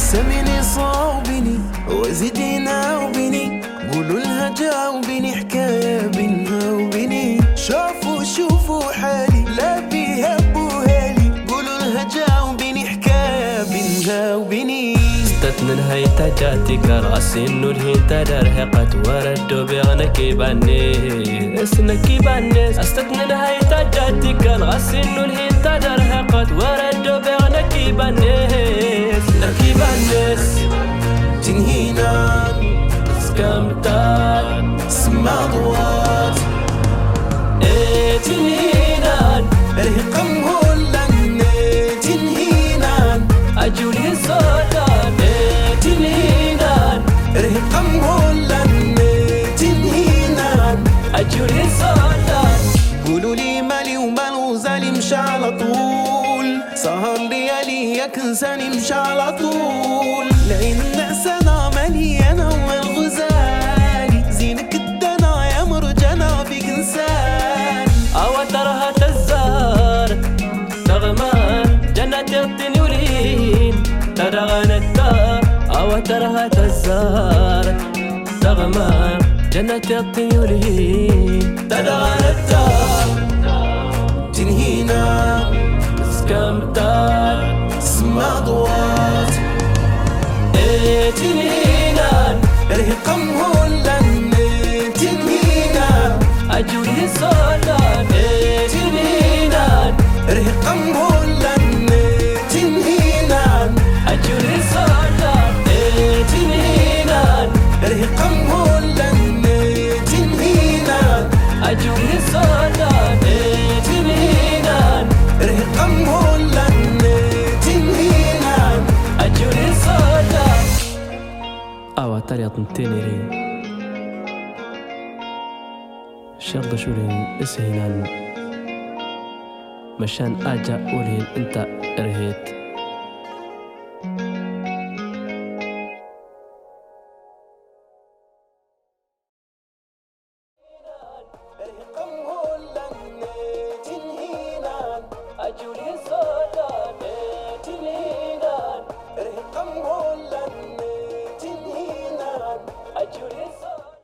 سميني صاوبني وزيدينا وبني، قولوا لها جاوبني حكاية بينها وبني. شوفوا حالي لا بيها بوهالي، قولوا لها جاوبني حكاية بينها وبني. استثنى هيتا جاتي كراسي انو الهين تدرهقت وردو بيغنكي باني اسنكي باني. استثنى هيتا جاتي كراسي انو الهين تدرهقت وردو بيغنكي باني اسنكي باني. تنهينا سكامتان سما ضوات تنهينا رهقم هولن تنهينا اجولي صوتان تنهينا رهقم هولن تنهينا اجولي صوتان. قولوا لي مالي ومالو زالي مشى على طول، سهر ليالي يكنساني مشى على طول. لعين الناس انا مالي انا والغزالي، زينك الدنا يا مرجنا بيك انسان. أو ترها تزار تغمان جنة التنورين ترغن الدار. أو ترها تزار تغمان جنة الطيورين ترغن الدار. تنهينا سكامتان سما ضوات تنهينا رهقم هولن تنهينا أجولي صوتان تنهينا رهقم هولن تنهينا أجولي صوتان تنهينا رهقم هولن تنهينا أجولي صوتان تنهينا رهقم هولن تنهينا أجولي صوتان. أو تريط تنيري شرط شورين اسهنان مشان أجا أولين انت رهيت